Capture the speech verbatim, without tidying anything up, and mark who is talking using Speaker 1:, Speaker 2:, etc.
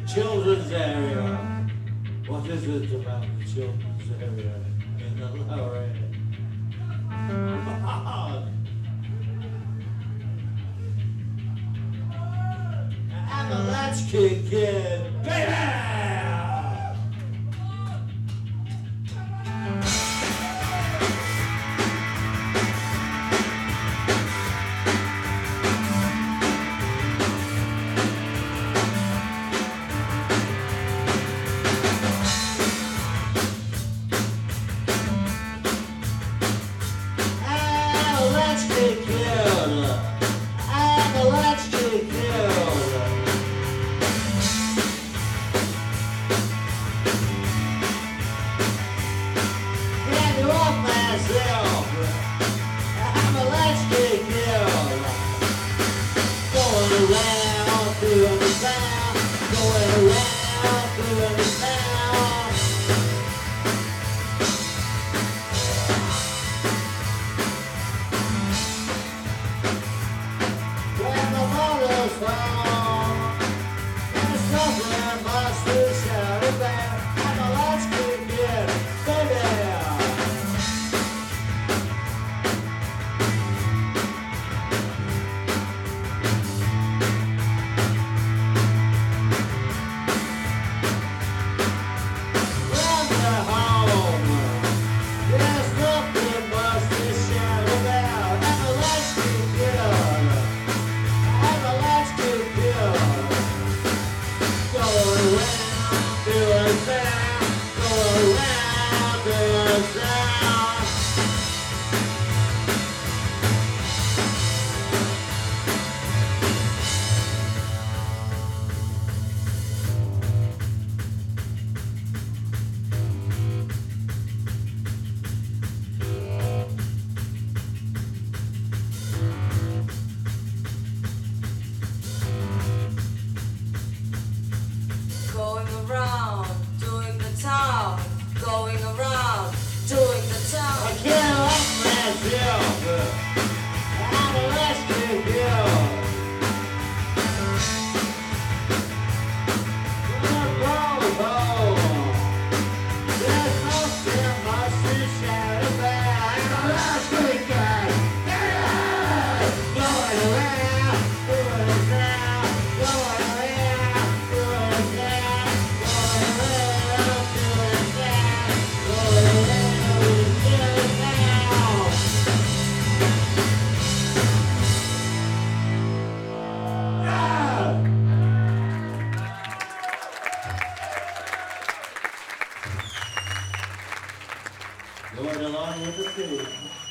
Speaker 1: children's area. What is it about the children's area in the lower area? And the latch kick in, baby!
Speaker 2: Going around, doing the town, going around, doing the town.
Speaker 1: I can't help myself. I'm a lesbian girl. Gonna go home. There's nothing much to shout about. I'm a lesbian girl. Going around, doing the town, going around, doing the town, going around, doing the town, going around, doing the town. Going along with the theme.